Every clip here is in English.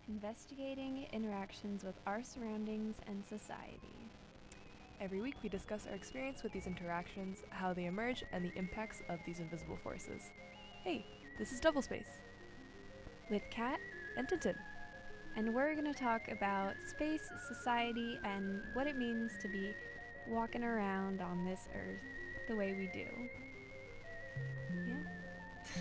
investigating interactions with our surroundings and society. Every week we discuss our experience with these interactions, how they emerge, and the impacts of these invisible forces. Hey, this is Double Space. With Kat And Tintin. and we're going to talk about space, society, and what it means to be walking around on this earth the way we do. Yeah?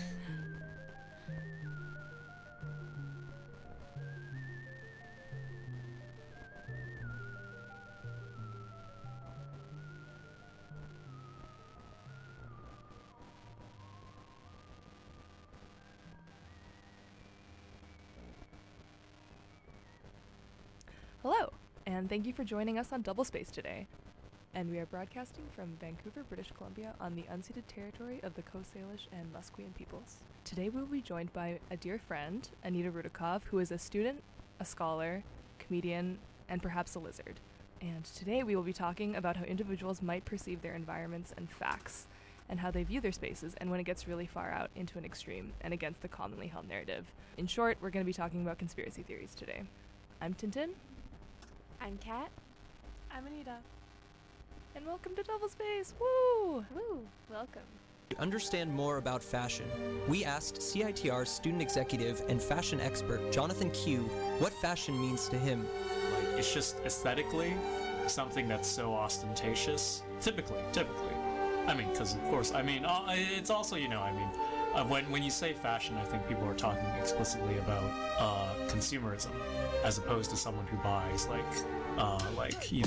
Hello, and thank you for joining us on Double Space today. And we are broadcasting from Vancouver, British Columbia on the unceded territory of the Coast Salish and Musqueam peoples. Today we will be joined by a dear friend, Anita Rudakov, who is a student, a scholar, comedian, and perhaps a lizard. And today we will be talking about how individuals might perceive their environments and facts, and how they view their spaces, and when it gets really far out into an extreme and against the commonly held narrative. In short, we're going to be talking about conspiracy theories today. I'm Tintin. I'm Kat. I'm Anita. And welcome to Double Space! Woo! Woo! Welcome. To understand more about fashion, we asked CITR student executive and fashion expert Jonathan Q what fashion means to him. Like, it's just aesthetically something that's so ostentatious. Typically. I mean, because of course, I mean, it's also, when you say fashion, I think people are talking explicitly about consumerism, as opposed to someone who buys all the clothing.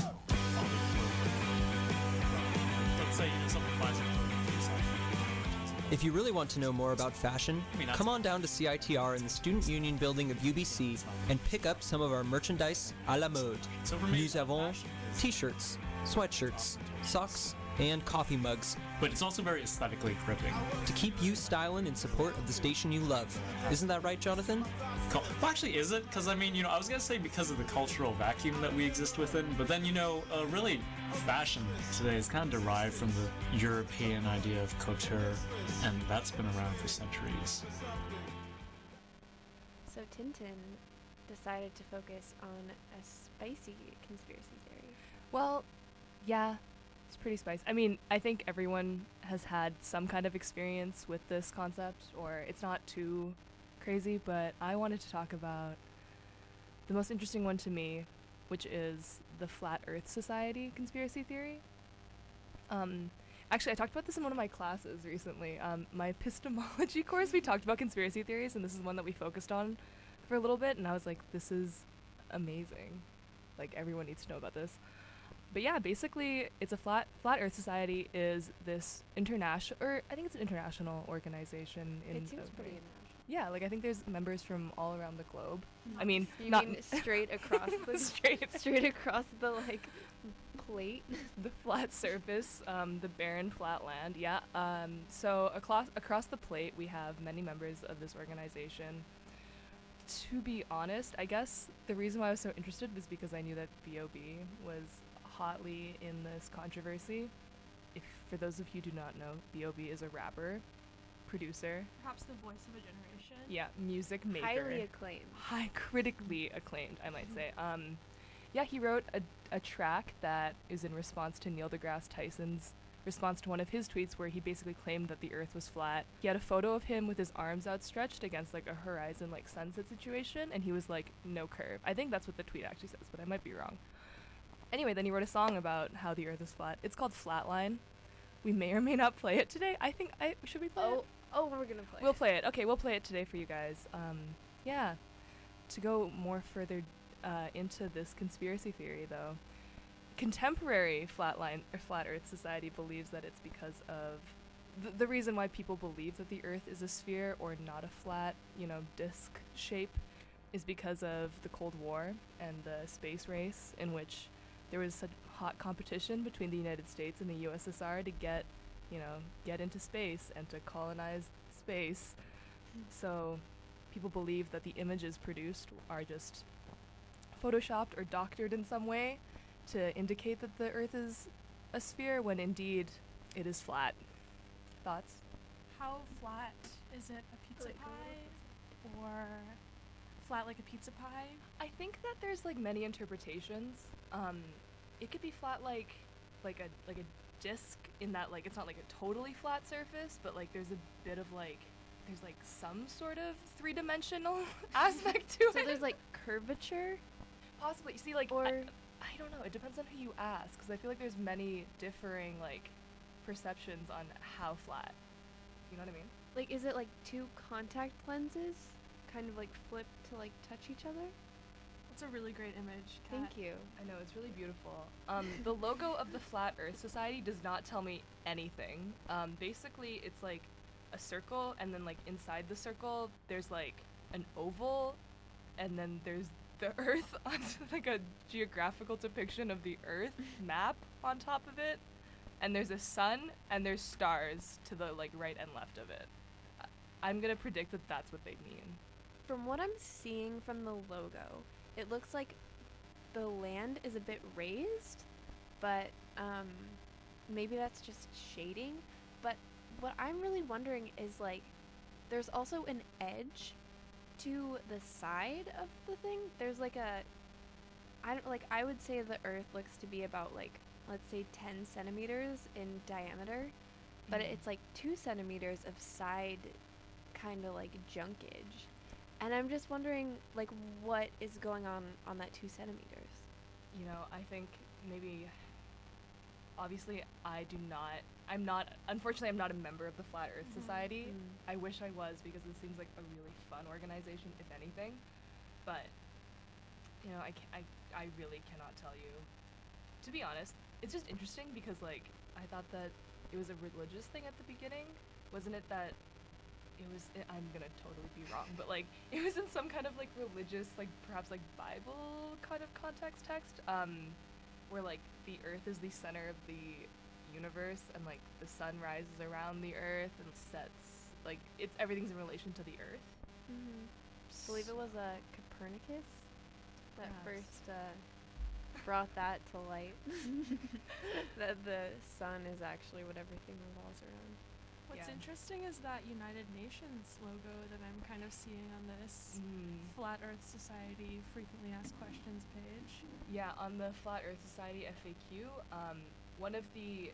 Let's say someone buys a clothing from something. If you really want to know more about fashion, come on down to CITR in the Student Union building of UBC and pick up some of our merchandise à la mode. So for me, Nous avons fashion is- t-shirts, sweatshirts, socks, and coffee mugs but it's also very aesthetically gripping. to keep you styling in support of the station you love. Isn't that right, Jonathan? Well, actually, is it? Because, I was going to say because of the cultural vacuum that we exist within, but then, really, fashion today is kind of derived from the European idea of couture, and that's been around for centuries. So Tintin decided to focus on a spicy conspiracy theory. Well, yeah, it's pretty spicy. I mean, I think everyone has had some kind of experience with this concept, or it's not too crazy, but I wanted to talk about the most interesting one to me, which is the Flat Earth Society conspiracy theory. Actually, I talked about this in one of my classes recently. My epistemology course, we talked about conspiracy theories, and this is one that we focused on for a little bit, and I was like, this is amazing. Like, everyone needs to know about this. But yeah, basically, it's a Flat Earth Society is this international, or I think it's an international organization. It seems pretty international. Yeah, like I think there's members from all around the globe. I You mean, straight across the straight across the plate? the flat surface, the barren flat land. Yeah. So across the plate, we have many members of this organization. To be honest, I guess the reason why I was so interested was because I knew that B.O.B. was hotly in this controversy. If for those of you who do not know, B.O.B. is a rapper, producer, Perhaps the voice of a generation. yeah, music maker. Highly acclaimed. High critically acclaimed, I might say. Yeah, he wrote a track that is in response to Neil deGrasse Tyson's response to one of his tweets where he basically claimed that the earth was flat. He had a photo of him with his arms outstretched against like a horizon like sunset situation, and he was like, no curve. I think that's what the tweet actually says, but I might be wrong. Anyway, then he wrote a song about how the earth is flat. It's called Flatline. We may or may not play it today. Should we play it? Oh, we're gonna play. We'll play it. Okay, we'll play it today for you guys. Yeah. To go more further into this conspiracy theory, though, contemporary Flat Earth Society believes that it's because of the reason why people believe that the Earth is a sphere or not a flat, disc shape, is because of the Cold War and the space race, in which there was such hot competition between the United States and the USSR to get into space and to colonize space. So people believe that the images produced are just photoshopped or doctored in some way to indicate that the Earth is a sphere when indeed it is flat. Thoughts? How flat is it? A pizza pie or flat like a pizza pie? I think that there's like many interpretations. It could be flat like a disc in that like it's not like a totally flat surface, but like there's a bit of like there's like some sort of three-dimensional aspect to it. So there's like curvature, Possibly. See, like, or I don't know. It depends on who you ask, because I feel like there's many differing, like, perceptions on how flat. You know what I mean? like is it like two contact lenses kind of like flip to like touch each other? That's a really great image, Kat. Thank you. I know, it's really beautiful. The logo of the Flat Earth Society does not tell me anything. Basically, it's like a circle, and then, like, inside the circle, there's, like, an oval, and then there's the Earth on, like, a geographical depiction of the Earth map on top of it. And there's a sun, and there's stars to the, like, right and left of it. I'm gonna predict that that's what they mean. From what I'm seeing from the logo, it looks like the land is a bit raised, but maybe that's just shading. But what I'm really wondering is like, there's also an edge to the side of the thing. There's like I would say the Earth looks to be about like, let's say 10 centimeters in diameter, but Mhm. it's like 2 centimeters of side kind of like junkage. And I'm just wondering, like, what is going on that 2 centimeters? You know, I think maybe, obviously, unfortunately, I'm not a member of the Flat Earth Society. I wish I was, because it seems like a really fun organization, if anything. But, you know, I really cannot tell you. To be honest, it's just interesting because, like, I thought that it was a religious thing at the beginning. Wasn't it that I'm gonna totally be wrong, but like it was in some kind of like religious, like perhaps like Bible kind of context text, where like the Earth is the center of the universe, and like the sun rises around the Earth and sets, like everything's in relation to the Earth. I believe it was Copernicus that Yes. first brought that to light. That the sun is actually what everything revolves around. What's Yeah. interesting is that United Nations logo that I'm kind of seeing on this Flat Earth Society frequently asked questions page. Yeah, on the Flat Earth Society FAQ, one of the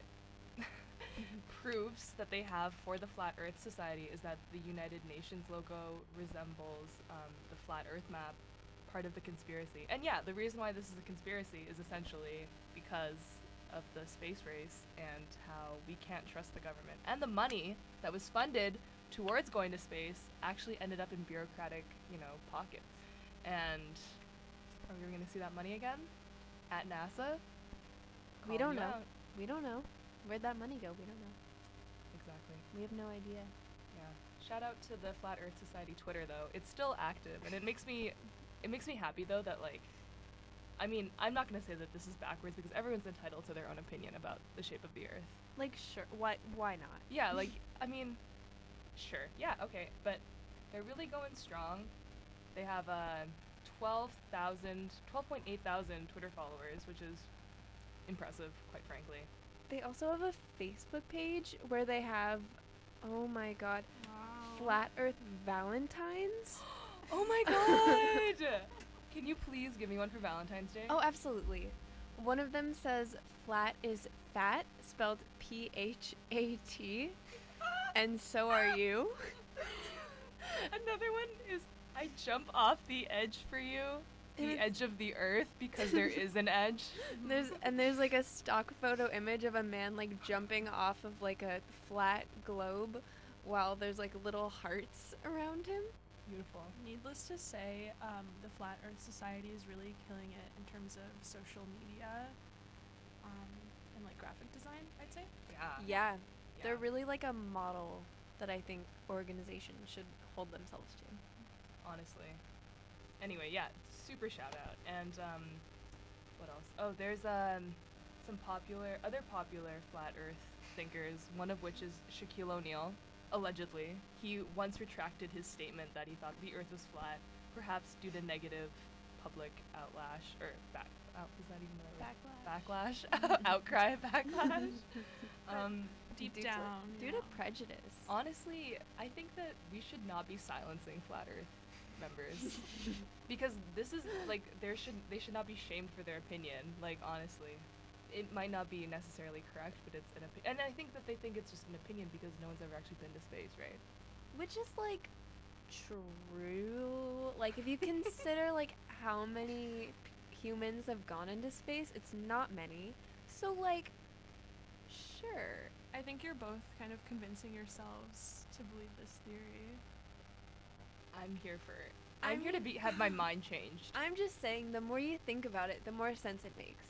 proofs that they have for the Flat Earth Society is that the United Nations logo resembles the Flat Earth map, part of the conspiracy. And yeah, the reason why this is a conspiracy is essentially because of the space race and how we can't trust the government. And the money that was funded towards going to space actually ended up in bureaucratic, pockets. And are we going to see that money again? At NASA? We Calling don't you know. out. We don't know. Where'd that money go? We don't know. Exactly. We have no idea. Yeah. Shout out to the Flat Earth Society Twitter though. It's still active, and it makes me happy though that like, I mean, I'm not gonna say that this is backwards because everyone's entitled to their own opinion about the shape of the Earth. Like, sure. Why not? Yeah, like, I mean, sure. Yeah, okay. But they're really going strong. They have 12.8 thousand Twitter followers, which is impressive, quite frankly. They also have a Facebook page where they have, oh my god, Wow. Flat Earth Valentines. Oh my god! Can you please give me one for Valentine's Day? Oh, absolutely. One of them says flat is fat, spelled P-H-A-T, and so are you. Another one is I jump off the edge for you, And the it's- edge of the Earth, because there is an edge. There's like a stock photo image of a man like jumping off of like a flat globe while there's like little hearts around him. Beautiful. Needless to say, the Flat Earth Society is really killing it in terms of social media and like graphic design, I'd say. Yeah. Yeah, they're really like a model that I think organizations should hold themselves to. Honestly. Anyway, yeah, super shout out. And what else? Oh, there's some other popular flat Earth thinkers. One of which is Shaquille O'Neal. Allegedly, he once retracted his statement that he thought the Earth was flat, perhaps due to negative public outlash or is that even the right word? Backlash, outcry, backlash. Deep Due to- down. Due you to know. prejudice. Honestly, I think that we should not be silencing flat Earth members. Because this is like they should not be shamed for their opinion. Like honestly, it might not be necessarily correct, but it's an opinion. And I think that they think it's just an opinion because no one's ever actually been to space, right? Which is like true. Like if you consider like how many humans have gone into space, it's not many. So like, sure. I think you're both kind of convincing yourselves to believe this theory. I'm here for it. I I'm here to mean- have my mind changed. I'm just saying, the more you think about it, the more sense it makes.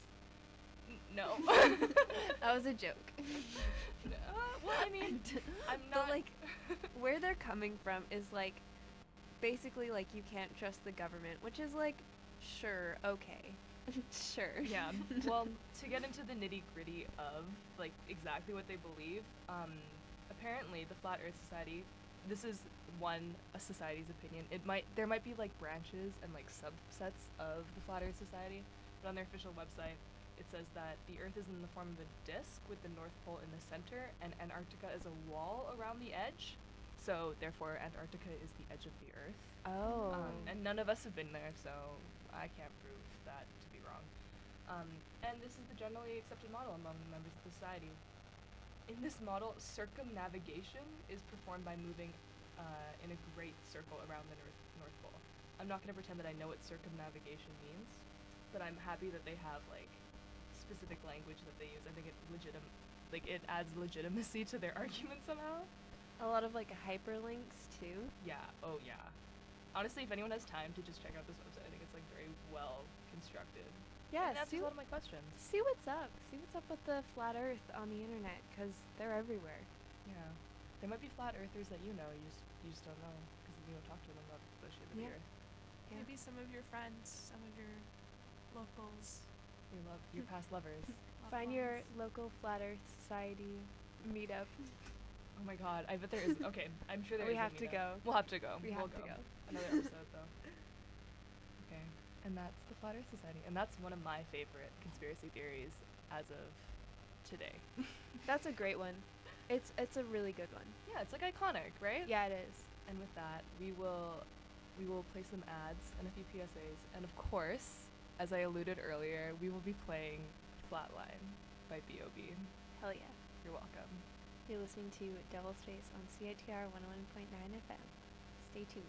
No. That was a joke. No. Well, I mean, I'm not But like, where they're coming from is like, basically like you can't trust the government, which is like, sure, okay, sure. Yeah. Well, to get into the nitty gritty of like exactly what they believe, apparently the Flat Earth Society, this is a society's opinion. There might be like branches and like subsets of the Flat Earth Society, but on their official website, it says that the Earth is in the form of a disc with the North Pole in the center, and Antarctica is a wall around the edge. So therefore, Antarctica is the edge of the Earth. Oh. And none of us have been there, so I can't prove that to be wrong. And this is the generally accepted model among members of the society. In this model, circumnavigation is performed by moving in a great circle around the North Pole. I'm not going to pretend that I know what circumnavigation means, but I'm happy that they have like specific language that they use. I think it adds legitimacy to their argument somehow. A lot of like hyperlinks too. Yeah. Oh yeah. Honestly, if anyone has time to just check out this website, I think it's like very well constructed. Yeah, And that's see, a lot of my questions. see what's up. See what's up with the flat Earth on the internet, because they're everywhere. Yeah. There might be flat earthers that you know, you just don't know because you don't talk to them about the shape of the Yeah. earth. Yeah. Maybe some of your friends, some of your locals. Your past lovers. loved Find your ones. local flat Earth society meetup. Oh my god, I bet there is. Okay, I'm sure there We is a have to meetup. go. We'll have to go. We We'll have to go. Another episode though. Okay, and that's the Flat Earth Society, and that's one of my favorite conspiracy theories as of today. That's a great one. It's a really good one. Yeah, it's like iconic, right? Yeah, it is. And with that, we will play some ads and a few PSAs, and of course, as I alluded earlier, we will be playing Flatline by B.O.B. Hell yeah. You're welcome. You're listening to Devil's Face on CITR 101.9 FM. Stay tuned.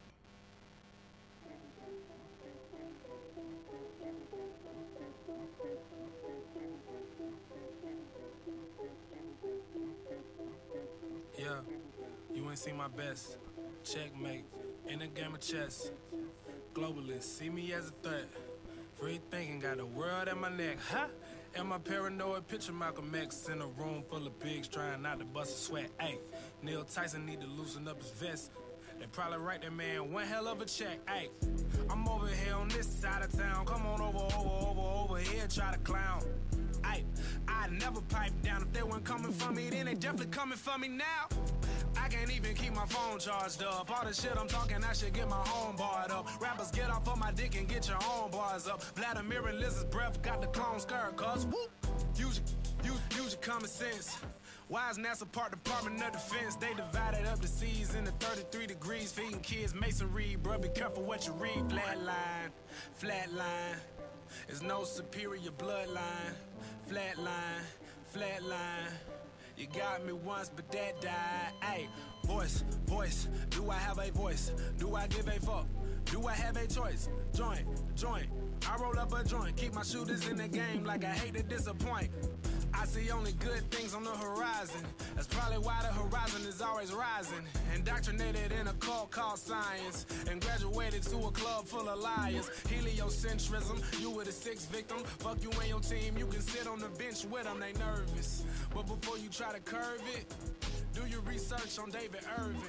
Yeah, you ain't seen my best. Checkmate, in a game of chess. Globalists see me as a threat. Free thinking, got the world at my neck. Ha! Am I paranoid? Picture Malcolm X in a room full of pigs trying not to bust a sweat. Ayy, Neil Tyson need to loosen up his vest. They probably write that man one hell of a check. Ayy, I'm over here on this side of town. Come on over here, try to clown. Ayy, I never pipe down. If they weren't coming for me, then they definitely coming for me now. I can't even keep my phone charged up. All the shit I'm talking, I should get my own barred up. Rappers, get off of my dick and get your own bars up. Vladimir and Liz's breath got the clone skirt, cuz whoop. Use your common sense. Why is NASA Part Department of Defense? They divided up the seas into 33 degrees, feeding kids masonry. Bruh, be careful what you read. Flatline. There's no superior bloodline. Flatline. You got me once, but that died. Ayy, voice. Do I have a voice? Do I give a fuck? Do I have a choice? Joint. I roll up a joint. Keep my shooters in the game like I hate to disappoint. I see only good things on the horizon. That's probably why the horizon is always rising. Indoctrinated in a cult called science. And graduated to a club full of liars. Heliocentrism, you were the sixth victim. Fuck you and your team, you can sit on the bench with them, they nervous. But before you try to curve it, do your research on David Irving.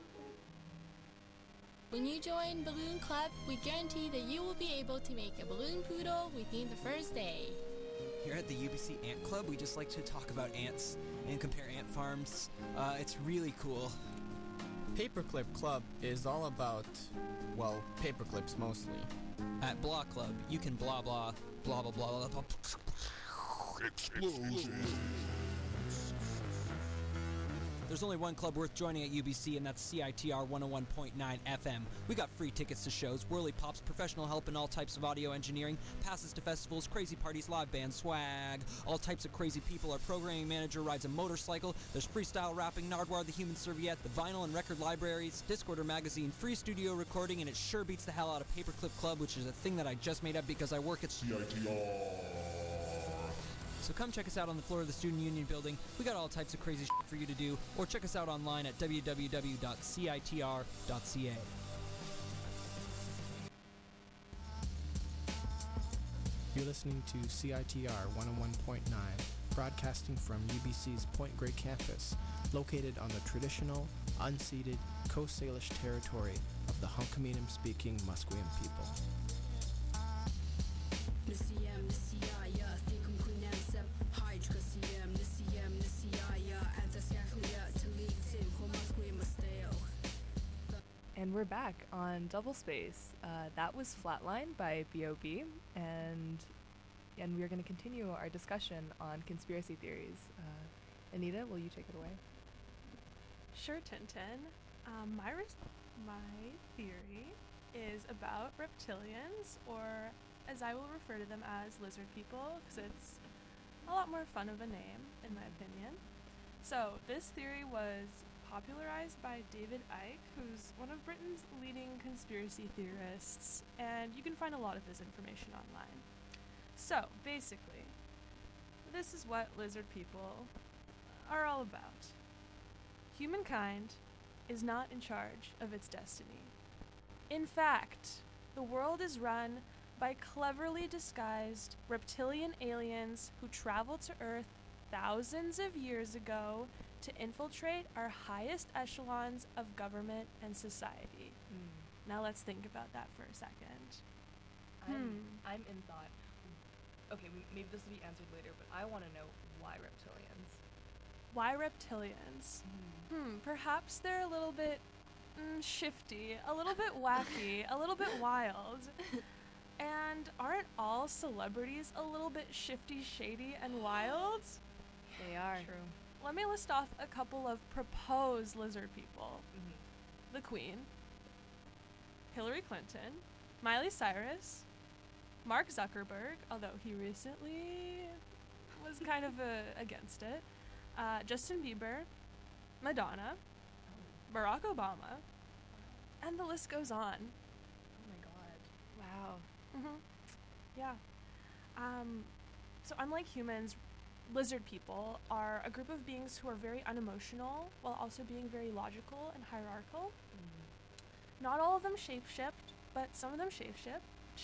When you join Balloon Club, we guarantee that you will be able to make a balloon poodle within the first day. Here at the UBC Ant Club, we just like to talk about ants and compare ant farms. It's really cool. Paperclip Club is all about, well, paperclips mostly. At Blah Club, you can blah blah blah blah blah blah blah. There's only one club worth joining at UBC, and that's CITR 101.9 FM. We got free tickets to shows, whirly pops, professional help in all types of audio engineering, passes to festivals, crazy parties, live band swag, all types of crazy people. Our programming manager rides a motorcycle. There's freestyle rapping, Nardwar the Human Serviette, the vinyl and record libraries, Discorder magazine, free studio recording, and it sure beats the hell out of Paperclip Club, which is a thing that I just made up because I work at CITR. So come check us out on the floor of the Student Union building. We got all types of crazy shit for you to do, or check us out online at www.citr.ca. You're listening to CITR 101.9, broadcasting from UBC's Point Grey campus, located on the traditional, unceded Coast Salish territory of the Hunkaminam-speaking Musqueam people. And we're back on Double Space. That was Flatline by B.O.B. And we're going to continue our discussion on conspiracy theories. Anita, will you take it away? Sure, Tintin. My theory is about reptilians, or as I will refer to them as lizard people, because it's a lot more fun of a name, in my opinion. So, this theory was popularized by David Icke, who's one of Britain's leading conspiracy theorists, and you can find a lot of his information online. So, basically, this is what lizard people are all about. Humankind is not in charge of its destiny. In fact, the world is run by cleverly disguised reptilian aliens who traveled to Earth thousands of years ago to infiltrate our highest echelons of government and society. Now let's think about that for a second. I'm in thought. Okay, maybe this will be answered later, but I want to know why reptilians. Why reptilians? Perhaps they're a little bit shifty, a little bit wacky, a little bit wild. And aren't all celebrities a little bit shifty, shady, and wild? They are. True. Let me list off a couple of proposed lizard people. The Queen, Hillary Clinton, Miley Cyrus, Mark Zuckerberg, although he recently was kind of against it, Justin Bieber, Madonna, Barack Obama, and the list goes on. Oh my god. Wow. Yeah. So unlike humans, lizard people are a group of beings who are very unemotional while also being very logical and hierarchical. Not all of them shape-shift, but some of them shape-shift.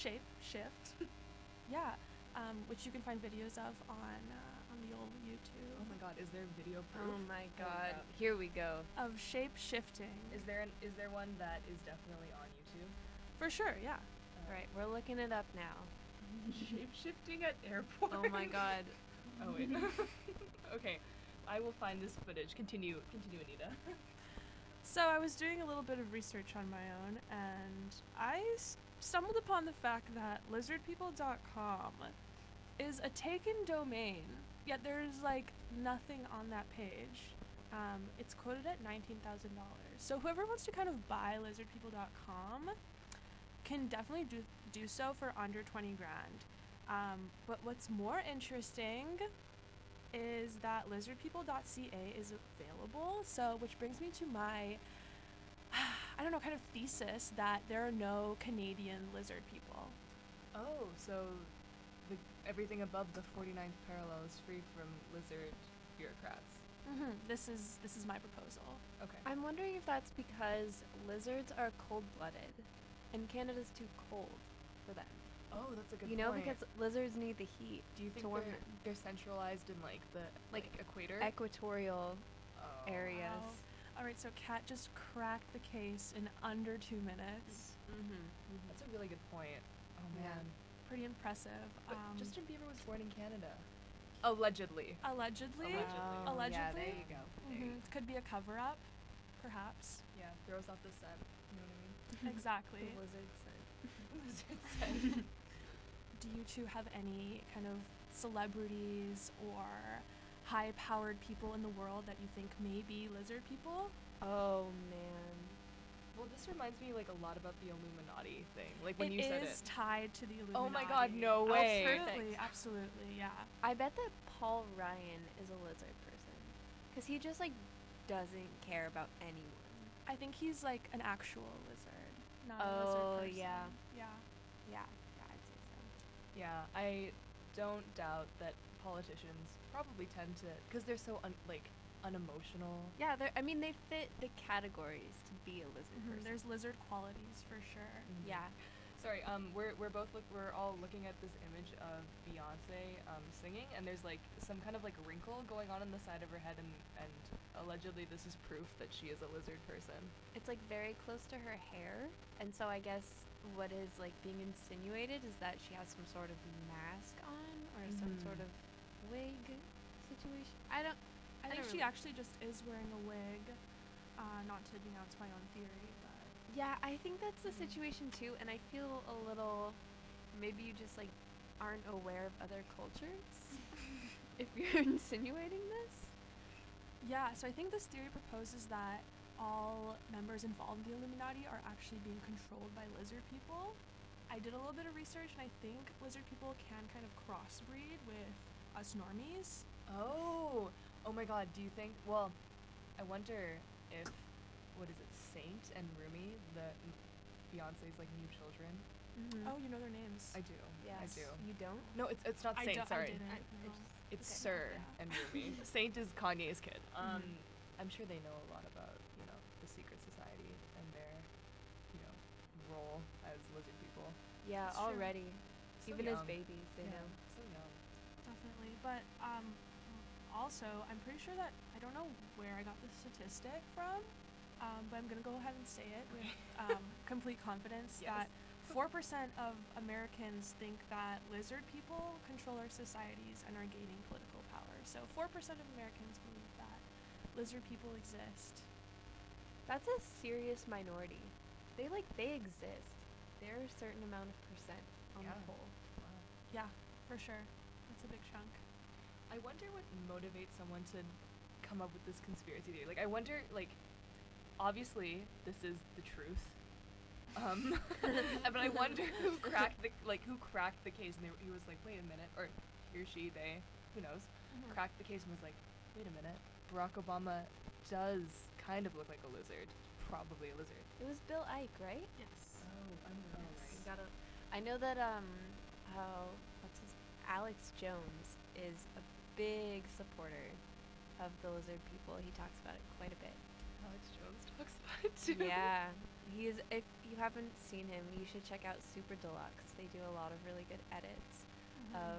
Yeah. Which you can find videos of on the old YouTube. Oh my god, is there video proof? Oh my god. Here we go. Of shape-shifting. Is there one that is definitely on YouTube? For sure, yeah. Right, we're looking it up now. Shape-shifting at airports. Oh my god. Oh wait. Okay, I will find this footage. Continue, Anita. So I was doing a little bit of research on my own, and I stumbled upon the fact that lizardpeople.com is a taken domain, yet there's like nothing on that page. It's quoted at $19,000. So whoever wants to kind of buy lizardpeople.com can definitely do so for under 20 grand. But what's more interesting is that lizardpeople.ca is available, so which brings me to my kind of thesis that there are no Canadian lizard people. Oh, so everything above the 49th parallel is free from lizard bureaucrats. This is my proposal. Okay. I'm wondering if that's because lizards are cold-blooded, and Canada's too cold for them. Oh, that's a good point. You know, because lizards need the heat. Do you think to warm them. they're centralized in like the equator? Equatorial areas. Wow. All right, so Kat just cracked the case in under 2 minutes. That's a really good point. Oh man, pretty impressive. But Justin Bieber was born in Canada. Allegedly. Allegedly. Wow. Yeah, there you go. Could be a cover-up, perhaps. Yeah, throws off the scent. You know what I mean? Exactly. The lizard scent. Lizard scent. Do you two have any kind of celebrities or high-powered people in the world that you think may be lizard people. Oh man. Well, this reminds me like a lot about the Illuminati thing. Like when you said It is it. tied to the Illuminati. Oh my God, no way. Absolutely, absolutely, yeah. I bet that Paul Ryan is a lizard person, cause he just like doesn't care about anyone. I think he's like an actual lizard, not a Oh, lizard person. yeah. Yeah. Yeah, I'd say so. Yeah, I don't doubt that politicians probably tend to, because they're so unemotional. Yeah, they fit the categories to be a lizard person. There's lizard qualities for sure. Yeah. Sorry, we're all looking at this image of Beyonce singing, and there's like some kind of like wrinkle going on the side of her head, and allegedly this is proof that she is a lizard person. It's like very close to her hair, and so I guess what is like being insinuated is that she has some sort of mask on or some sort of wig situation. I think don't she really- actually just is wearing a wig. Not to denounce my own theory, but Yeah, I think that's the situation too, and I feel a little. Maybe you just like aren't aware of other cultures. If you're insinuating this. yeah. So I think this theory proposes that all members involved in the Illuminati are actually being controlled by lizard people. I did a little bit of research, and I think lizard people can kind of crossbreed with us normies. Oh my God, do you think, well, I wonder if, what is it, Saint and Rumi, Beyonce's like new children? Oh, you know their names. I do. I Yes. do. You don't? No, it's not I Saint, I sorry. didn't. I- no. It's Okay. Sir Yeah. and Rumi. Saint is Kanye's kid. Mhm. I'm sure they know a lot about, the secret society and their, role as lizard people. Yeah, It's true. already. So Even as young. babies, they Yeah, know. so young. Definitely. But also, I'm pretty sure that I don't know where I got this statistic from, but I'm gonna go ahead and say it with complete confidence Yes. that 4% of Americans think that lizard people control our societies and are gaining political power. So 4% of Americans believe that lizard people exist. That's a serious minority. They exist. They're a certain amount of percent on Yeah. the whole. Yeah, for sure. That's a big chunk. I wonder what motivates someone to come up with this conspiracy theory. Like, I wonder, obviously, this is the truth. But I wonder who cracked the case, and he was like, wait a minute, or he or she, they, who knows, cracked the case and was like, wait a minute, Barack Obama does kind of look like a lizard, probably a lizard. It was Bill Ike, right? Yes. Oh, I'm right. I know that Alex Jones is a big supporter of the lizard people. He talks about it quite a bit. Alex Jones talks about it too. Yeah, if you haven't seen him, you should check out Super Deluxe. They do a lot of really good edits of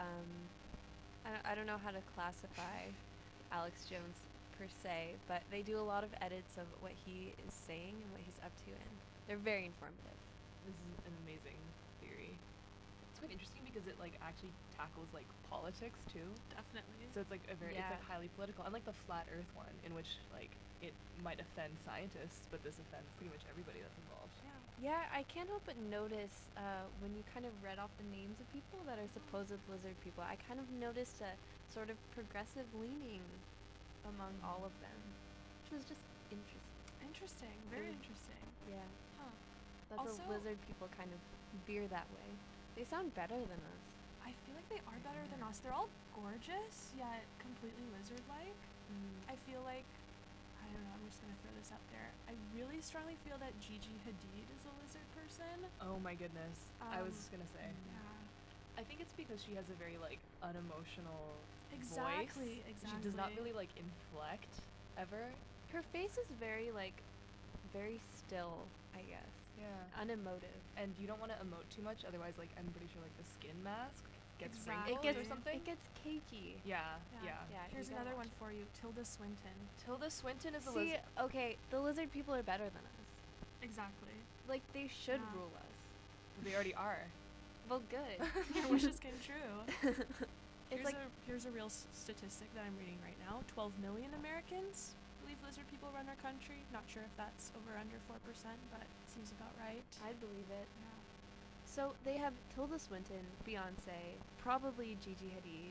I don't know how to classify Alex Jones per se, but they do a lot of edits of what he is saying and what he's up to, and they're very informative. This is an amazing theory. It's quite interesting because it actually tackles politics too. Definitely. So it's it's Yeah. highly political, unlike the flat Earth one, in which it might offend scientists, but this offends pretty much everybody that's involved. Yeah, I can't help but notice when you kind of read off the names of people that are supposed lizard people, I kind of noticed a sort of progressive leaning among all of them, which was just interesting. Interesting. Very Mm. interesting. Yeah, Huh. that Also- the lizard people kind of veer that way. They sound better than us. I feel like they are better than us. They're all gorgeous, yet completely lizard-like. I feel like, I don't know, I'm just gonna throw this out there. I really strongly feel that Gigi Hadid is a lizard person. Oh my goodness. I was Um, just gonna say. Yeah. I think it's because she has a very unemotional Exactly, voice. exactly. She does not really inflect ever. Her face is very very still, I guess. Yeah. Unemotive. And you don't want to emote too much, otherwise I'm pretty sure the skin mask gets Exactly. wrinkled or something. It gets cakey. Yeah. Yeah. Here's you gotta another one watch for you. Tilda Swinton. Tilda Swinton is a See, lizard. okay, the lizard people are better than us. Exactly. Like, they should Yeah. rule us. They already are. Well, good. Your wishes came true. It's like, here's a real statistic that I'm reading right now. 12 million Americans believe lizard people run our country. Not sure if that's over or under 4%, but it seems about right. I believe it. Yeah. So they have Tilda Swinton, Beyonce, probably Gigi Hadid.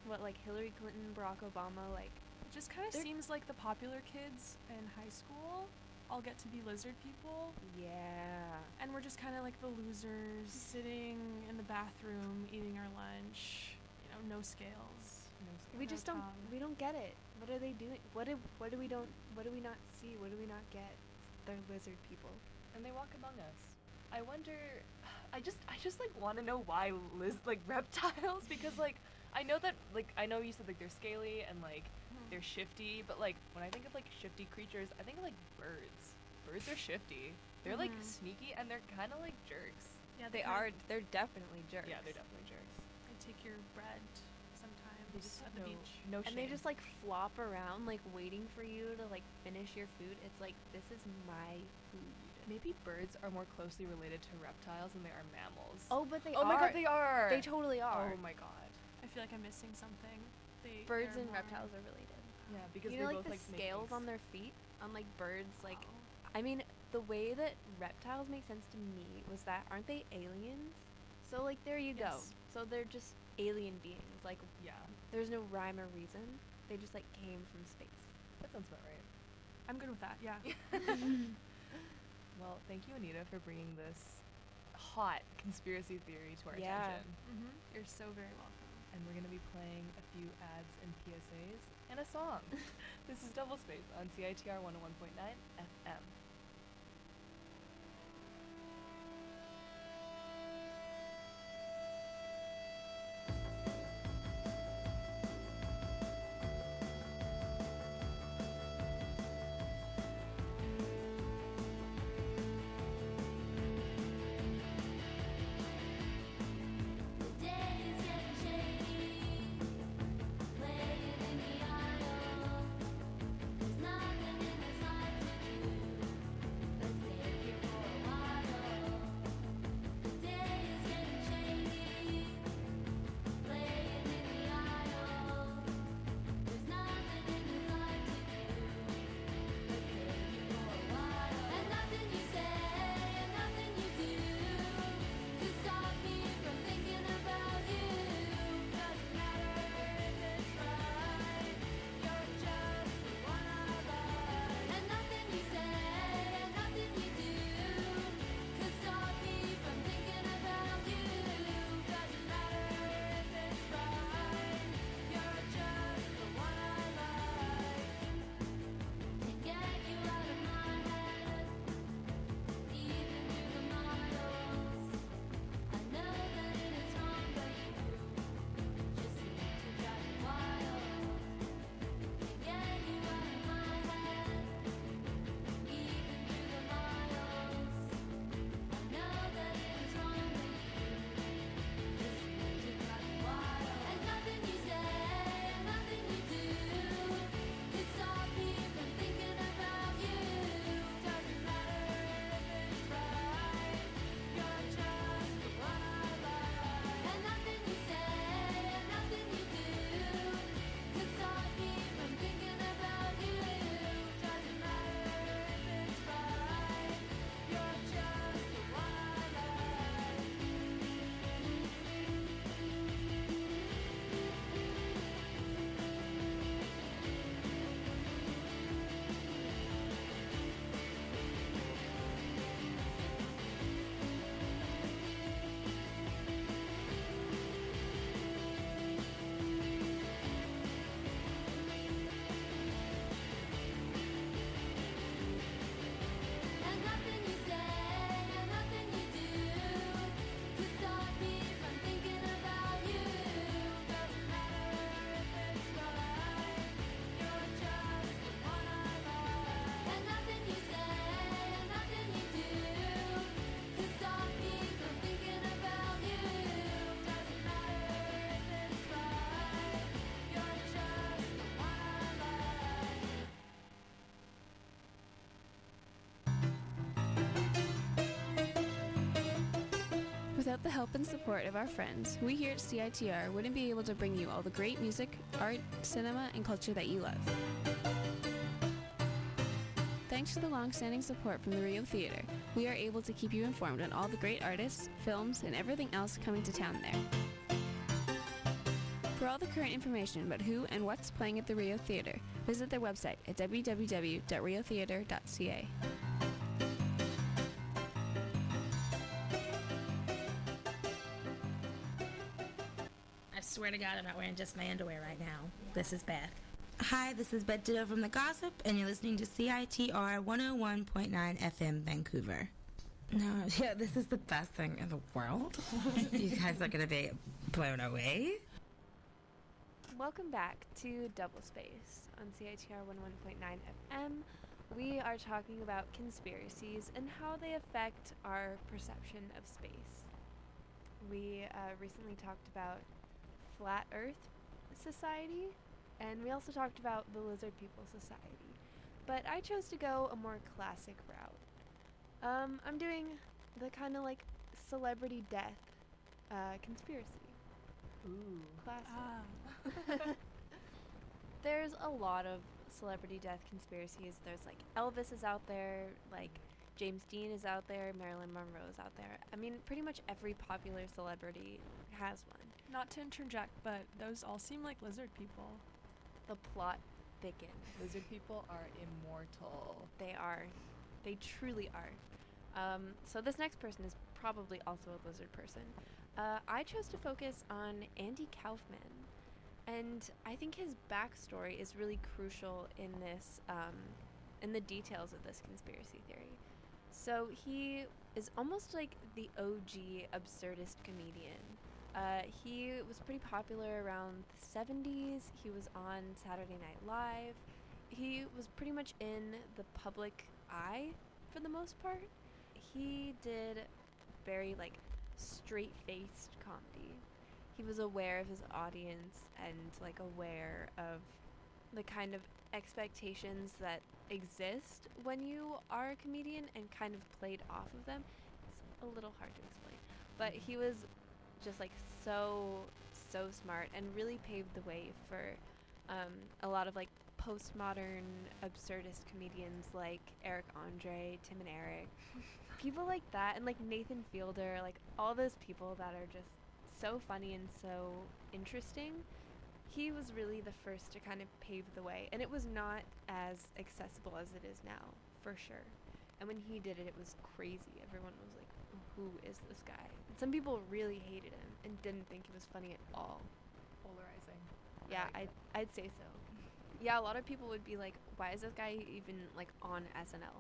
what, like Hillary Clinton, Barack Obama, like It just kind of They're- seems like the popular kids in high school all get to be lizard people, yeah. and we're just kind of like the losers sitting in the bathroom eating our lunch. You know, no scales. We No just don't tongue. we don't get it. What are they doing? What do we not see? What do we not get? They're lizard people. And they walk among us. I wonder. I just like want to know why reptiles, because like I know you said like they're scaly and like they're shifty, but like when I think of like shifty creatures, I think of like birds. Birds are shifty. They're like Mhm. sneaky and they're kind of like jerks. Yeah, They are. They're definitely jerks. Yeah, they're definitely jerks. They take your bread sometimes They just at have the no beach. no And they shame. just like flop around, like waiting for you to like finish your food. It's like, this is my food. Maybe birds are more closely related to reptiles than they are mammals. Oh, but they oh are. my god, they are. They totally are. Oh my god. I feel like I'm missing something. Birds they're and more- reptiles are related. Yeah, because You they know, like both the like make scales eggs. on their feet, on like birds, like Oh. I mean, the way that reptiles make sense to me was that, aren't they aliens? So like there you go. Yes. So they're just alien beings. Like Yeah, there's no rhyme or reason. They just like came from space. that sounds about right. I'm good with that. Yeah. Well, thank you, Anita, for bringing this hot conspiracy theory to our Yeah. attention. Mm-hmm. You're so very welcome. And we're going to be playing a few ads and PSAs and a song. This is Double Space on CITR 101.9 FM. The day is getting shady, laying in the aisle. There's nothing in this life to do. Let's stay here for a while. The day is getting shady, laying in the aisle. There's nothing in this life to do. Let's stay here for a while. And nothing you say and nothing you do could stop me from thinking about you. Doesn't matter if it's right, you're just the one I like. And nothing you say and nothing you do could stop me from thinking about you. Doesn't matter if it's right, you're just the one I like. To get you out of my head, even through the miles. I know that it is wrong, but you just seem to drive me wild. To get you out of my head, even through the miles. I know that it is wrong, but you just seem to drive me wild. And nothing you say and nothing you do could stop me from thinking about you. Doesn't matter if it's right, you're just the one I like. And nothing you say and nothing you do could stop me from thinking about you. Doesn't matter if it's right, you're just the one I like. And nothing you say and nothing you do could stop me from thinking about you. Doesn't matter if it's right, you're just the one I like. And nothing you say and nothing you do could stop me from thinking about you. Doesn't matter if it's right, you're just the one I like. Without the help and support of our friends, we here at CITR wouldn't be able to bring you all the great music, art, cinema, and culture that you love. Thanks to the long-standing support from the Rio Theater, we are able to keep you informed on all the great artists, films, and everything else coming to town there. For all the current information about who and what's playing at the Rio Theatre, visit their website at www.riotheatre.ca. I swear to God, I'm not wearing just my underwear right now. This is Beth. Hi, this is Beth Ditto from The Gossip, and you're listening to CITR 101.9 FM Vancouver. No, yeah, this is the best thing in the world. You guys are going to be blown away. Welcome back to Double Space on CITR 101.9 FM. We are talking about conspiracies and how they affect our perception of space. We recently talked about Flat Earth Society, and we also talked about the Lizard People Society. But I chose to go a more classic route. I'm doing the kind of like celebrity death conspiracy. Ooh. Classic. There's a lot of celebrity death conspiracies. There's like Elvis is out there, like James Dean is out there, Marilyn Monroe is out there. I mean, pretty much every popular celebrity has one. Not to interject, but those all seem like lizard people. The plot thickens. Lizard people are immortal. They are. They truly are. So this next person is probably also a lizard person. I chose to focus on Andy Kaufman, and I think his backstory is really crucial in this, in the details of this conspiracy theory. So he is almost like the OG absurdist comedian. He was pretty popular around the 70s. He was on Saturday Night Live. He was pretty much in the public eye for the most part. He did very like straight-faced comedy. He was aware of his audience and like aware of the kind of expectations that exist when you are a comedian and kind of played off of them. It's a little hard to explain, but he was just like so smart and really paved the way for a lot of like postmodern absurdist comedians like Eric Andre, Tim and Eric, people like that, and like Nathan Fielder, like all those people that are just so funny and so interesting. He was really the first to kind of pave the way, and it was not as accessible as it is now, for sure. And when he did it, it was crazy. Everyone was like, who is this guy? And some people really hated him and didn't think he was funny at all. Polarizing. Yeah, I'd say so. Yeah, a lot of people would be like, why is this guy even like on SNL?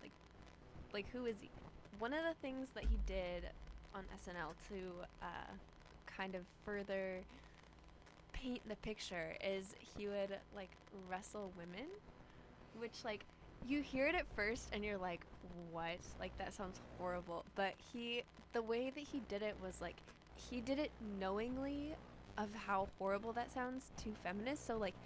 Like who is he? One of the things that he did on SNL to kind of further paint the picture is he would like wrestle women, which like you hear it at first and you're like, what? Like that sounds horrible. But the way that he did it was like he did it knowingly of how horrible that sounds to feminists. So like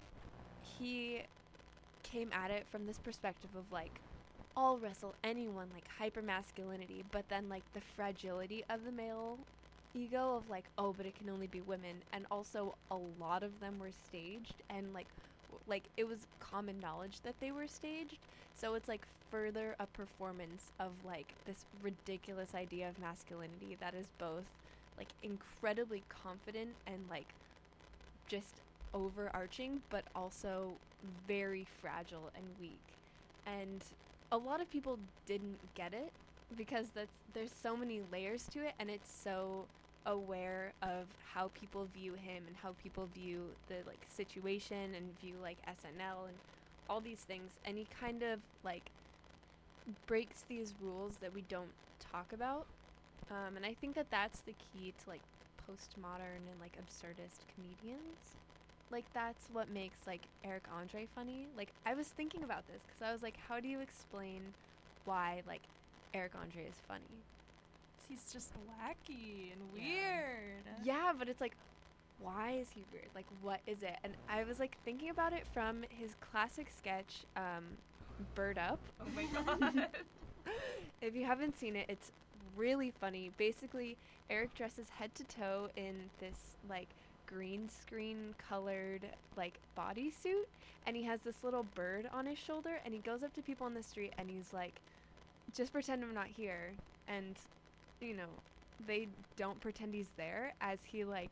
he came at it from this perspective of like, I'll wrestle anyone, like hyper masculinity, but then like the fragility of the male ego of like, oh, but it can only be women, and also a lot of them were staged, and like it was common knowledge that they were staged, so it's like further a performance of like this ridiculous idea of masculinity that is both like incredibly confident and like just overarching, but also very fragile and weak. And a lot of people didn't get it because there's so many layers to it, and it's so aware of how people view him and how people view the like situation and view like SNL and all these things, and he kind of like breaks these rules that we don't talk about, and I think that that's the key to like postmodern and like absurdist comedians. Like that's what makes like Eric Andre funny. Like I was thinking about this because I was like, how do you explain why like Eric Andre is funny? He's just wacky and weird. Yeah, but it's like, why is he weird? Like, what is it? And I was like thinking about it from his classic sketch, Bird Up. Oh my god. If you haven't seen it, it's really funny. Basically, Eric dresses head to toe in this like green screen colored like bodysuit, and he has this little bird on his shoulder, and he goes up to people on the street and he's like, just pretend I'm not here. And you know, they don't pretend he's there as he like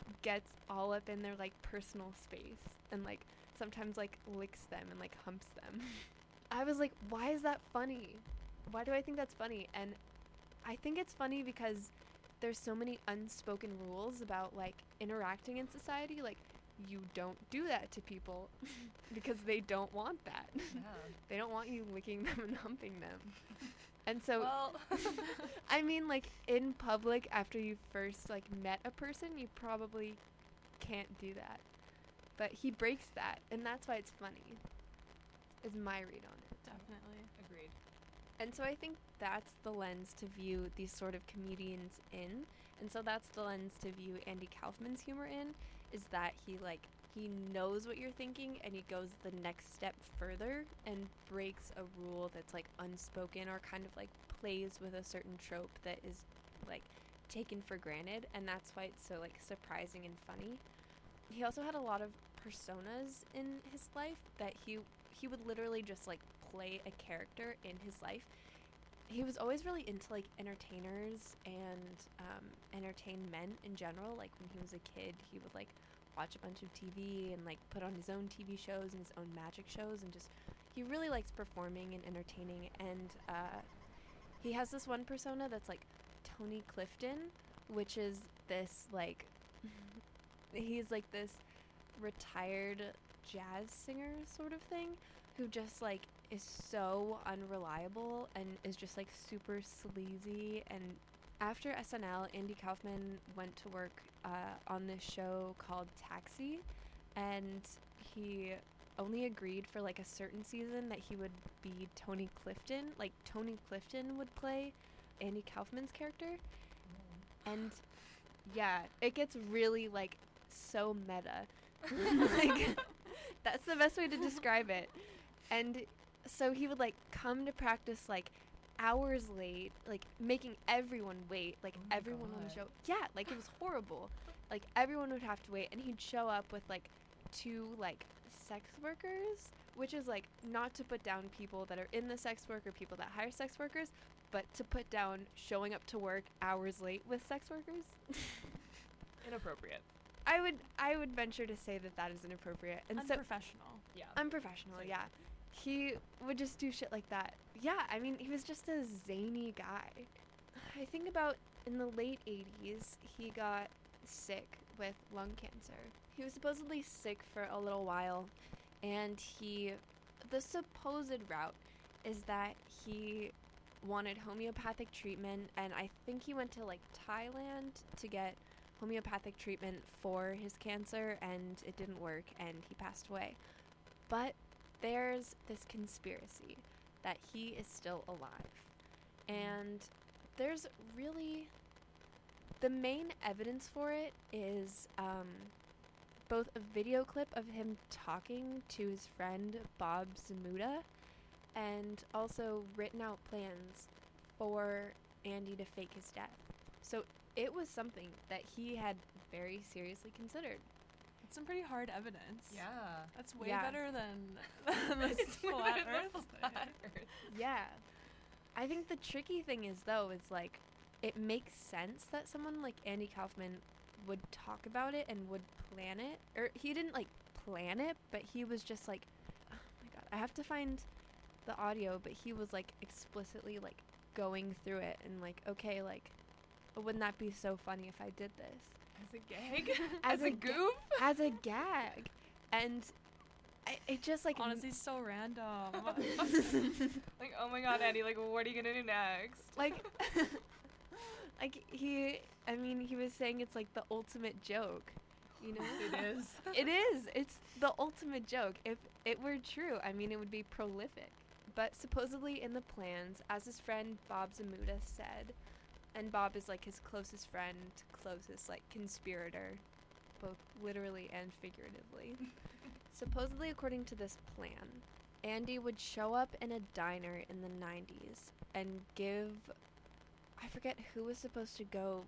gets all up in their like personal space and like sometimes like licks them and like humps them. I was like, why is that funny? Why do I think that's funny? And I think it's funny because there's so many unspoken rules about like interacting in society. Like, you don't do that to people because they don't want that. Yeah. They don't want you licking them and humping them. And so, Well, I mean, like in public after you first like met a person, you probably can't do that. But he breaks that, and that's why it's funny. Is my read on it. Definitely. agreed. And so I think that's the lens to view these sort of comedians in. And so that's the lens to view Andy Kaufman's humor in, is that he knows what you're thinking and he goes the next step further and breaks a rule that's like unspoken or kind of like plays with a certain trope that is like taken for granted, and that's why it's so like surprising and funny. He also had a lot of personas in his life that he would literally just like play a character in his life. He was always really into like entertainers and entertainment in general. Like when he was a kid, he would like watch a bunch of TV and like put on his own TV shows and his own magic shows, and just he really likes performing and entertaining. And he has this one persona that's like Tony Clifton, which is this like he's like this retired jazz singer sort of thing who just like is so unreliable and is just like super sleazy. And after SNL, Andy Kaufman went to work on this show called Taxi, and he only agreed for like a certain season that he would be Tony Clifton. Like Tony Clifton would play Andy Kaufman's character. And yeah, it gets really like so meta. Like that's the best way to describe it. And so he would like come to practice like hours late, like making everyone wait, like everyone on the show. Yeah, like it was horrible. Like everyone would have to wait, and he'd show up with like 2 like sex workers, which is like not to put down people that are in the sex work or people that hire sex workers, but to put down showing up to work hours late with sex workers. Inappropriate. I would venture to say that that is inappropriate. And Unprofessional. Yeah. Unprofessional, yeah. He would just do shit like that. Yeah, I mean, he was just a zany guy. I think about in the late 80s, he got sick with lung cancer. He was supposedly sick for a little while, and the supposed route is that he wanted homeopathic treatment, and I think he went to like Thailand to get homeopathic treatment for his cancer, and it didn't work, and he passed away. But there's this conspiracy that he is still alive. And there's really the main evidence for it is both a video clip of him talking to his friend Bob Zamuda, and also written out plans for Andy to fake his death. So it was something that he had very seriously considered. It's some pretty hard evidence. Yeah. That's way Yeah. better than the flat Earth thing. Yeah. I think the tricky thing is, though, is like, it makes sense that someone like Andy Kaufman would talk about it and would plan it. Or he didn't like plan it, but he was just like, oh my god, I have to find the audio, but he was like explicitly like going through it and like, okay, like, wouldn't that be so funny if I did this? As a gag? As a goof? As a gag. And it just like Honestly, so random. Like, oh my god, Andy, like, what are you gonna do next? like like he was saying it's like the ultimate joke, you know? It is. It is. It's the ultimate joke. If it were true, I mean, it would be prolific. But supposedly in the plans, as his friend Bob Zamuda said, and Bob is like his closest friend, closest like conspirator, both literally and figuratively. Supposedly, according to this plan, Andy would show up in a diner in the 90s and give, I forget who was supposed to go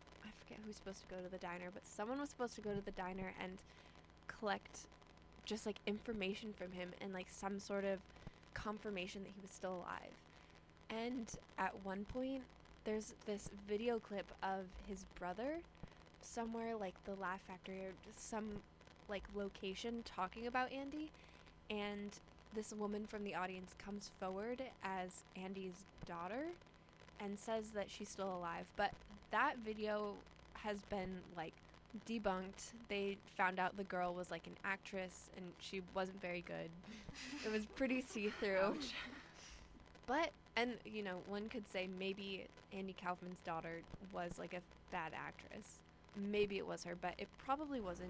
to the diner, but someone was supposed to go to the diner and collect just like information from him and like some sort of confirmation that he was still alive. And at one point, there's this video clip of his brother somewhere like the Laugh Factory or just some like location talking about Andy, and this woman from the audience comes forward as Andy's daughter and says that she's still alive. But that video has been like debunked. They found out the girl was like an actress and she wasn't very good. It was pretty see-through. But, and you know, one could say maybe Andy Kaufman's daughter was like a bad actress. Maybe it was her, but it probably wasn't.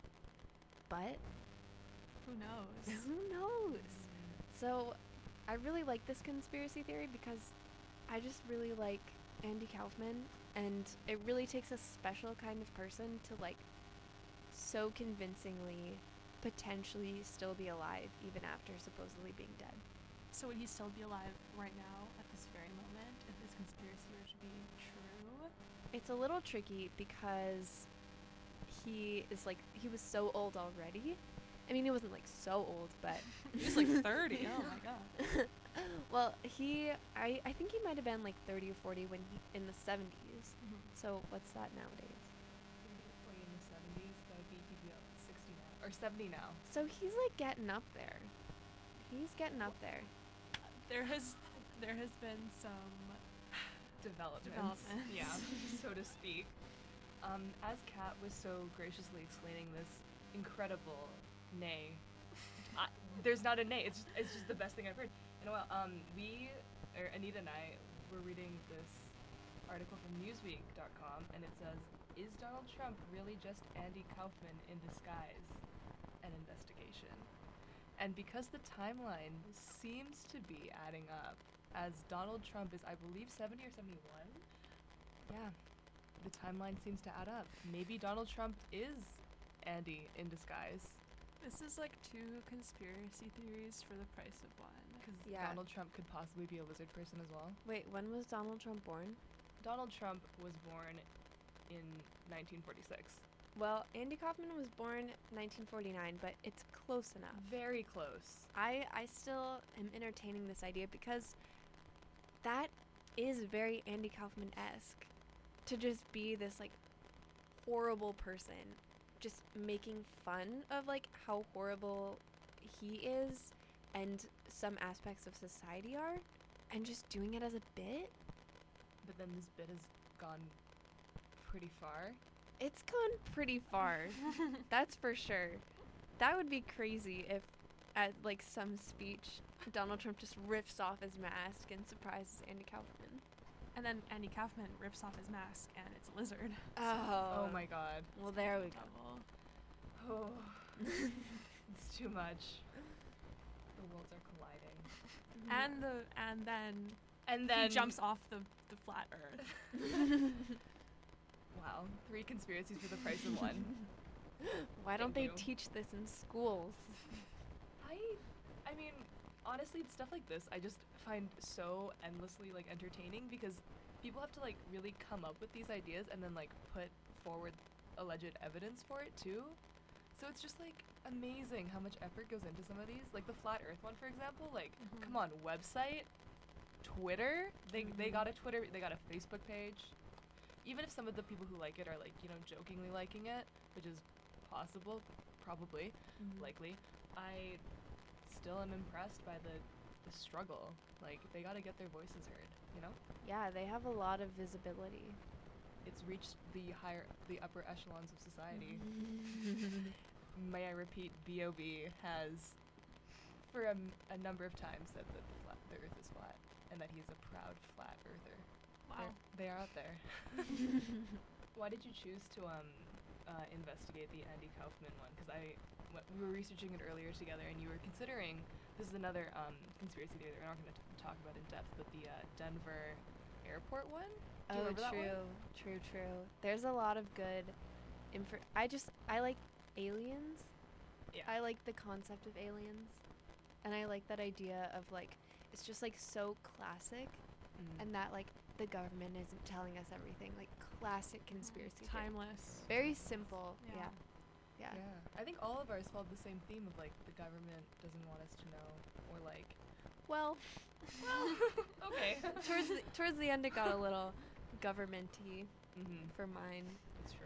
But Who knows? who knows? So I really like this conspiracy theory because I just really like Andy Kaufman, and it really takes a special kind of person to like so convincingly potentially still be alive even after supposedly being dead. So would he still be alive right now at this very moment if this conspiracy were to be true? It's a little tricky because he was so old already. I mean, he wasn't like so old, but He was like 30. Oh my god. well, I think he might have been like 30 or 40 when he in the 70s. So what's that nowadays? In the 70s, that would be he'd be 60 now or 70 now. So he's like getting up there. He's getting up there. There has been some Developments. Yeah, so to speak. As Kat was so graciously explaining this incredible nay, there's not a nay. It's just the best thing I've heard in a while. Anita and I were reading this article from Newsweek.com, and it says, "Is Donald Trump really just Andy Kaufman in disguise? An investigation." And because the timeline seems to be adding up, as Donald Trump is, I believe, 70 or 71, yeah, the timeline seems to add up. Maybe Donald Trump is Andy in disguise. This is like two conspiracy theories for the price of one. Because Yeah. Donald Trump could possibly be a lizard person as well. Wait, when was Donald Trump born? Donald Trump was born in 1946. Well, Andy Kaufman was born 1949, but it's close enough. Very close. I still am entertaining this idea because that is very Andy Kaufman-esque, to just be this like horrible person, just making fun of like how horrible he is and some aspects of society are, and just doing it as a bit. But then this bit has gone pretty far. It's gone pretty far. That's for sure. That would be crazy if at like some speech Donald Trump just rips off his mask and surprises Andy Kaufman. And then Andy Kaufman rips off his mask and it's a lizard. Oh. Oh my god. Well, there we go. Double. Oh. It's too much. The worlds are colliding. And then he he jumps off the flat earth. Wow, 3 conspiracies for the price of one. Why don't Thank they you. teach this in schools? I mean, honestly, stuff like this I just find so endlessly like entertaining because people have to like really come up with these ideas and then like put forward alleged evidence for it too. So it's just like amazing how much effort goes into some of these. Like the flat earth one, for example, like come on, website, Twitter, they got a Twitter, they got a Facebook page. Even if some of the people who like it are like, you know, jokingly liking it, which is possible, probably, likely, I still am impressed by the struggle. Like, they gotta get their voices heard, you know? Yeah, they have a lot of visibility. It's reached the upper echelons of society. May I repeat, B.O.B. has, for a number of times, said that the earth is flat, and that he's a proud flat earther. Wow. They are out there. Why did you choose to investigate the Andy Kaufman one? Because we were researching it earlier together, and you were considering, this is another conspiracy theory that we're not going to talk about in depth, but the Denver airport one? Do you remember that one? True. There's a lot of good I like aliens. Yeah. I like the concept of aliens. And I like that idea of like, it's just like so classic, and that like the government isn't telling us everything. Like classic conspiracy theory. Timeless. Very simple. Yeah. Yeah. I think all of ours followed the same theme of like the government doesn't want us to know, or like, Well, okay. towards the end it got a little government-y Mm-hmm. for mine. It's true.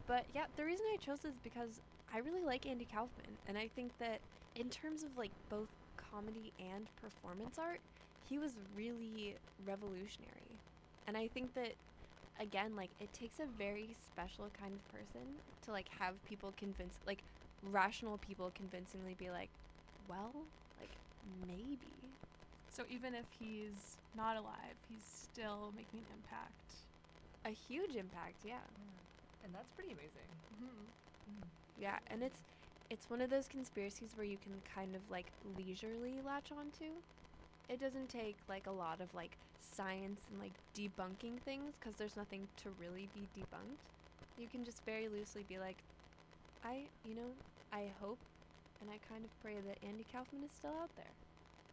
But yeah, the reason I chose is because I really like Andy Kaufman, and I think that in terms of like both comedy and performance art, he was really revolutionary. And I think that again, like it takes a very special kind of person to like have people like rational people convincingly be like, well, like maybe. So even if he's not alive, he's still making an impact. A huge impact, yeah. And that's pretty amazing. Yeah, and it's one of those conspiracies where you can kind of like leisurely latch onto. It doesn't take like a lot of like science and like debunking things because there's nothing to really be debunked. You can just very loosely be like, I hope and I kind of pray that Andy Kaufman is still out there.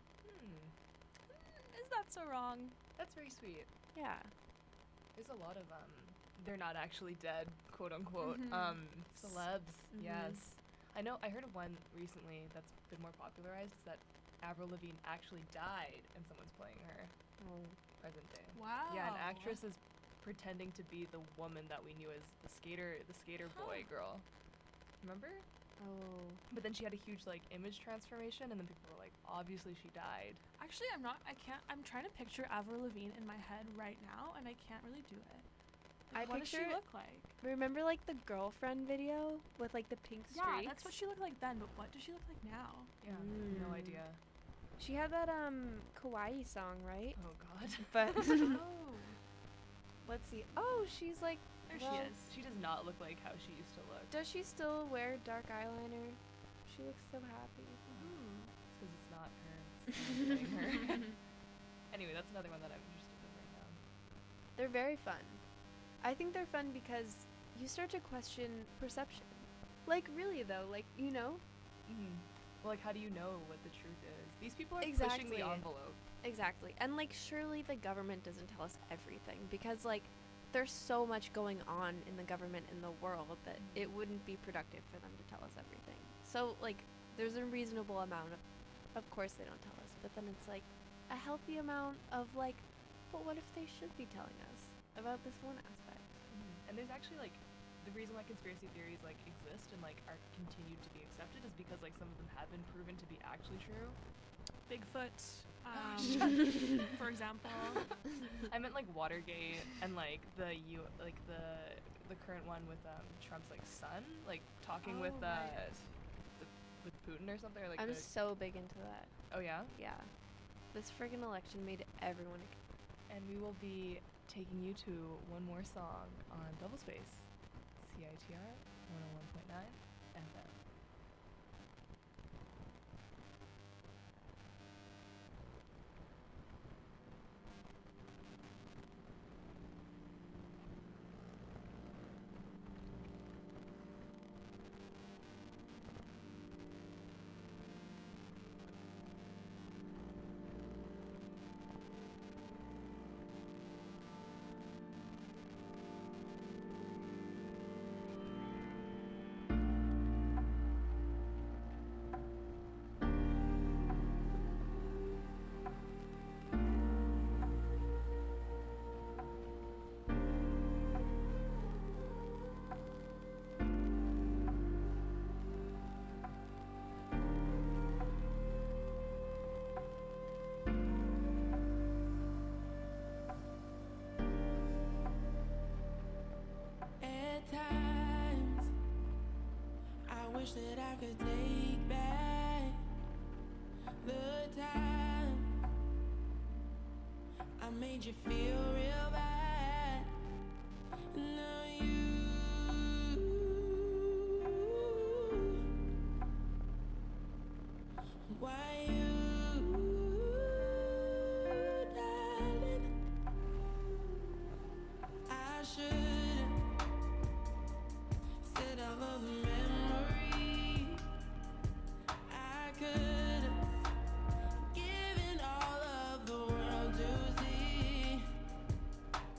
Is that so wrong? That's very sweet. Yeah. There's a lot of they're not actually dead, quote unquote, celebs. Yes. I know I heard of one recently that's been more popularized, is that Avril Lavigne actually died and someone's playing her. Present day. Wow. Yeah, an actress is pretending to be the woman that we knew as the skater boy girl. Remember? Oh. But then she had a huge like image transformation, and then people were like, obviously she died. Actually, I'm trying to picture Avril Lavigne in my head right now, and I can't really do it. Like, what does she look like? Remember like the girlfriend video with like the pink streaks? Yeah, that's what she looked like then, but what does she look like now? Yeah, no idea. She had that kawaii song, right? Oh god. But Oh. let's see. Oh, she's like There well, she is. She does not look like how she used to look. Does she still wear dark eyeliner? She looks so happy. It's because it's not her. It's not her. Anyway, that's another one that I'm interested in right now. They're very fun. I think they're fun because you start to question perception. Like really though, like you know. Well, like how do you know what the truth is? These people are Exactly. pushing the envelope. Exactly. And like surely the government doesn't tell us everything because like there's so much going on in the government in the world that it wouldn't be productive for them to tell us everything. So like there's a reasonable amount of course they don't tell us, but then it's like a healthy amount of like, but what if they should be telling us about this one aspect? And there's actually like the reason why conspiracy theories like exist and like are continued to be accepted is because like some of them have been proven to be actually true. Bigfoot, for example. I meant like Watergate and like the current one with Trump's like son, like talking with with Putin or something. Or like I'm so big into that. Oh yeah? Yeah. This friggin' election made everyone. And we will be taking you to one more song on Double Space, CITR 101.9 FM. Times I wish that I could take back the time I made you feel real bad. Now why you, darling? I should said I love the memory. I could have given all of the world to see.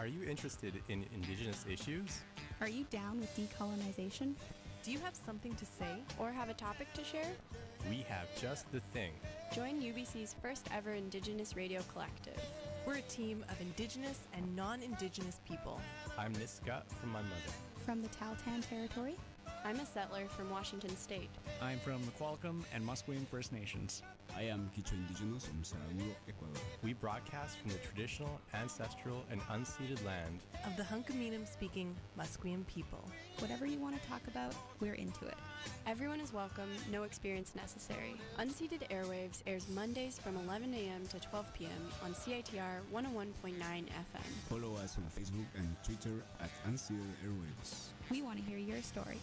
Are you interested in Indigenous issues? Are you down with decolonization? Do you have something to say? Or have a topic to share? We have just the thing. Join UBC's first ever Indigenous Radio Collective. We're a team of Indigenous and non-Indigenous people. I'm Niska from my mother. From the Tahltan Territory? I'm a settler from Washington State. I'm from the Qualicum and Musqueam First Nations. I am Quichua Indigenous from Saraguro, Ecuador. We broadcast from the traditional, ancestral, and unceded land of the Hunkaminam-speaking Musqueam people. Whatever you want to talk about, we're into it. Everyone is welcome, no experience necessary. Unceded Airwaves airs Mondays from 11 a.m. to 12 p.m. on CITR 101.9 FM. Follow us on Facebook and Twitter at Unceded Airwaves. We want to hear your story.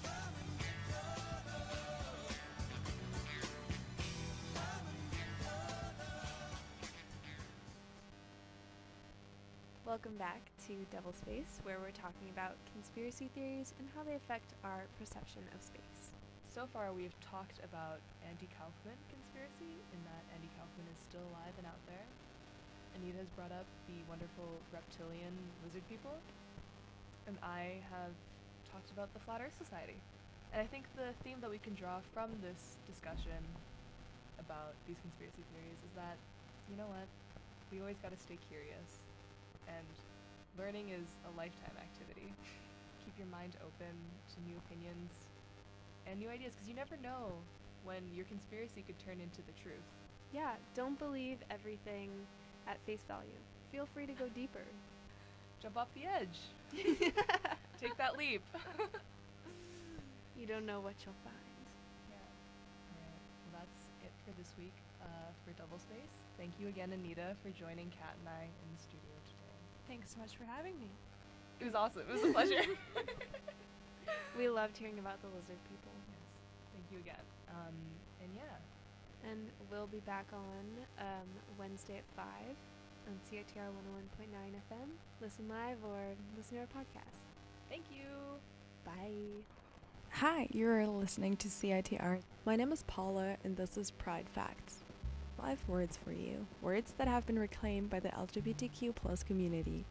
Welcome back to Double Space, where we're talking about conspiracy theories and how they affect our perception of space. So far, we've talked about Andy Kaufman conspiracy, in that Andy Kaufman is still alive and out there. Anita has brought up the wonderful reptilian lizard people, and I have talked about the Flat Earth Society. And I think the theme that we can draw from this discussion about these conspiracy theories is that, you know what, we always gotta stay curious. And learning is a lifetime activity. Keep your mind open to new opinions and new ideas, because you never know when your conspiracy could turn into the truth. Yeah, don't believe everything at face value. Feel free to go deeper. Jump off the edge. Take that leap. You don't know what you'll find. Yeah. Alright, well that's it for this week for Double Space. Thank you again, Anita, for joining Kat and I in the studio today. Thanks so much for having me. It was awesome. It was a pleasure. We loved hearing about the lizard people. Yes. Thank you again. And yeah. And we'll be back on Wednesday at 5 on CITR 101.9 FM. Listen live or listen to our podcast. Thank you. Bye. Hi, you're listening to CITR. My name is Paula, and this is Pride Facts. 5 words for you. Words that have been reclaimed by the LGBTQ+ community.